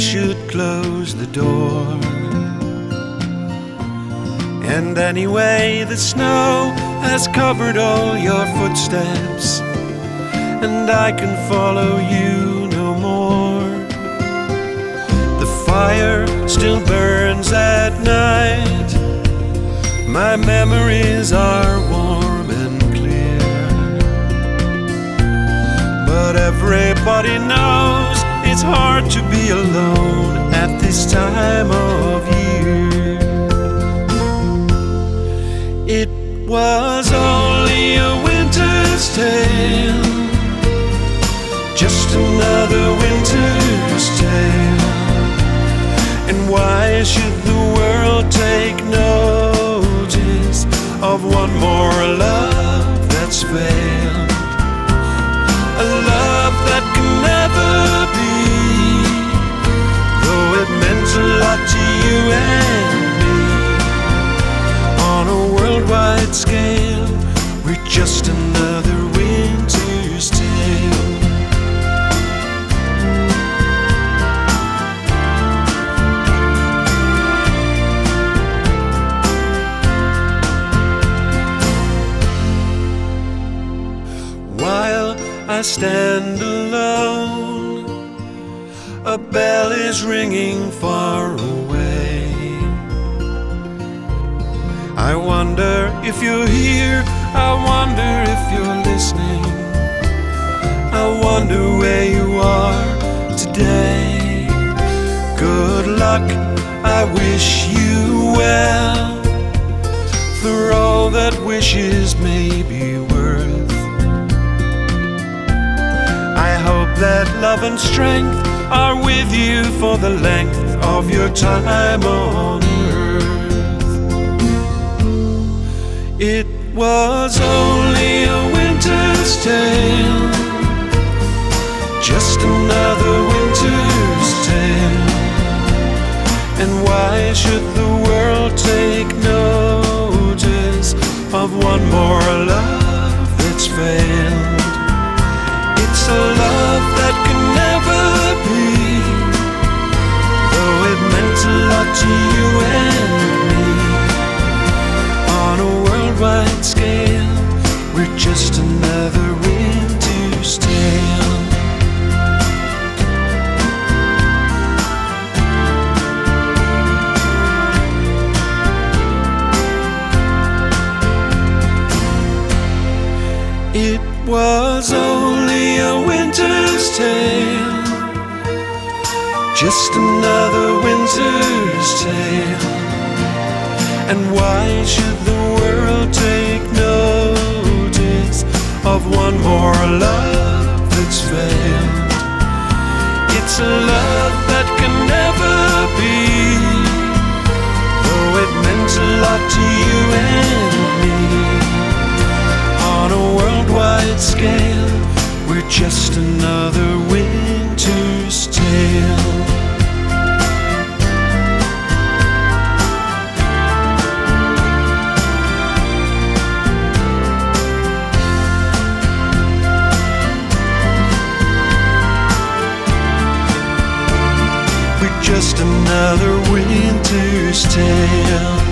should close the door. And anyway, the snow has covered all your footsteps, and I can follow you no more. The fire still burns at night. My memories are warm and clear, but everybody knows it's hard to be alone at this time of year. It was only a winter's tale, just another winter's tale. And why should the world take notice of one more love that's failed? A love that can never be, though it meant a lot to you and me. On a worldwide scale, we're just another winter's tale. While I stand alone, a bell is ringing far away. I wonder if you're here, I wonder if you're listening. I wonder where you are today. Good luck, I wish you well, for all that wishes may be worth. I hope that love and strength are with you for the length of your time on earth. It was only a winter's tale, just another winter's tale. And why should the world take notice of one more love that's failed? It's a love that can never be, though it meant a lot to you and me. On a worldwide scale, we're just another winter's tale. It was only a winter's tale, just another winter's tale. And why should the world take notice of one more love that's failed? It's a love that can never be, though it meant a lot to you and me. On a worldwide scale, we're just another winter's tale. We're just another winter's tale.